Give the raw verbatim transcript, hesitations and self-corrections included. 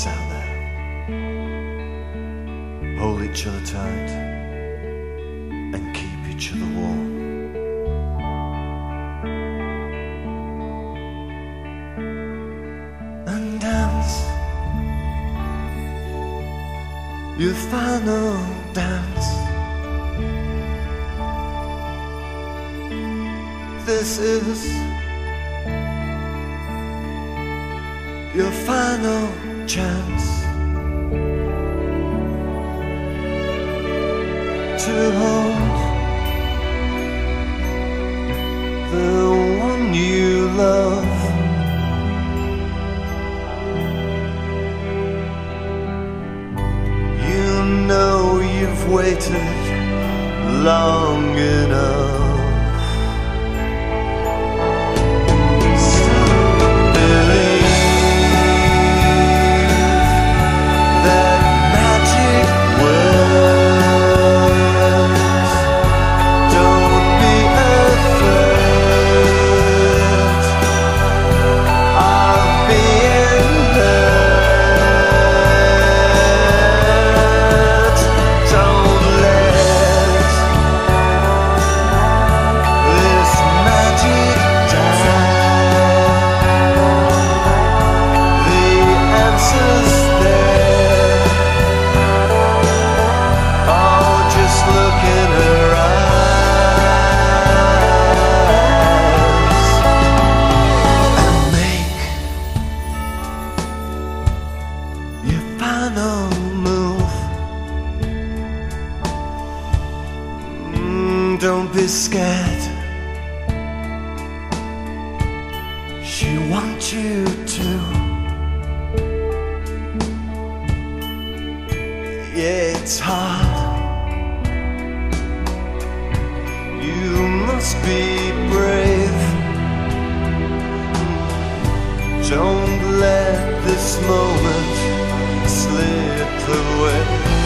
us out there. Hold each other tight and keep each other warm. And dance your final dance. This is your final chance to hold the one you love. You know you've waited long enough. Final move. Mm, don't be scared. She wants you to. Yeah, it's hard. You must be brave. Don't let this moment slip away.